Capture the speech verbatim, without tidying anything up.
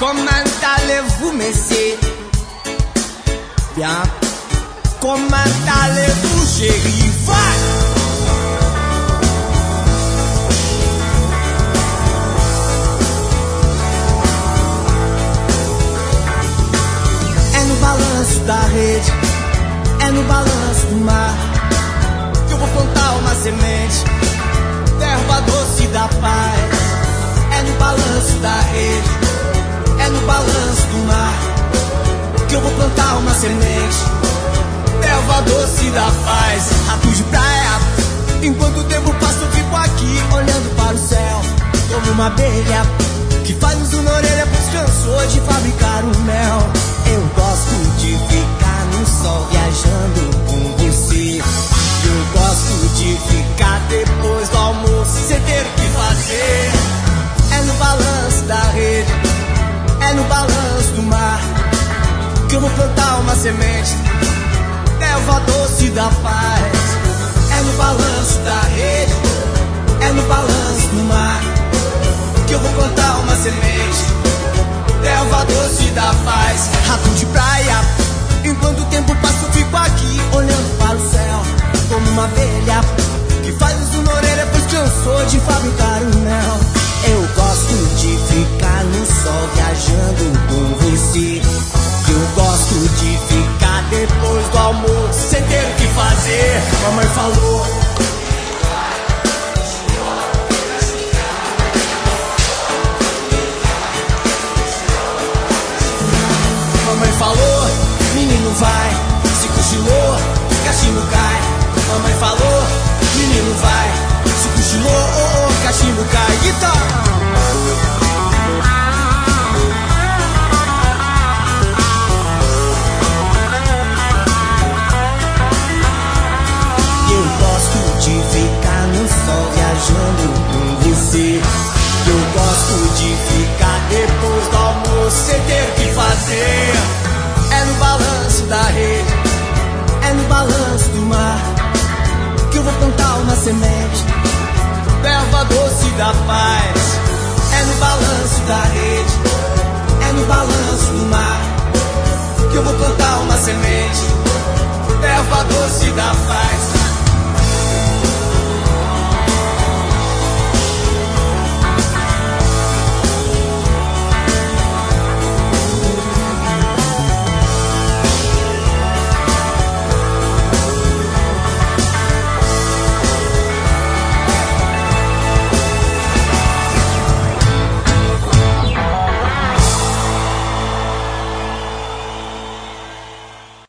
Comment allez-vous, messieurs? Bien. Comment allez-vous, chérie? Vai! É no balanço da rede, é no balanço do mar, que eu vou plantar uma semente, terra doce da paz. É no balanço da rede, é no balanço do mar, que eu vou plantar uma semente, terra doce da paz. Rato de praia, enquanto o tempo passa eu fico aqui olhando para o céu, como uma abelha que faz um na orelha pois cansou de fabricar o mel. Eu gosto de ficar no sol viajando com você, eu gosto de ficar depois do almoço sem ter o que fazer. É no balanço da rede, é no balanço do mar, que eu vou plantar uma semente, erva doce da paz. É no balanço da rede,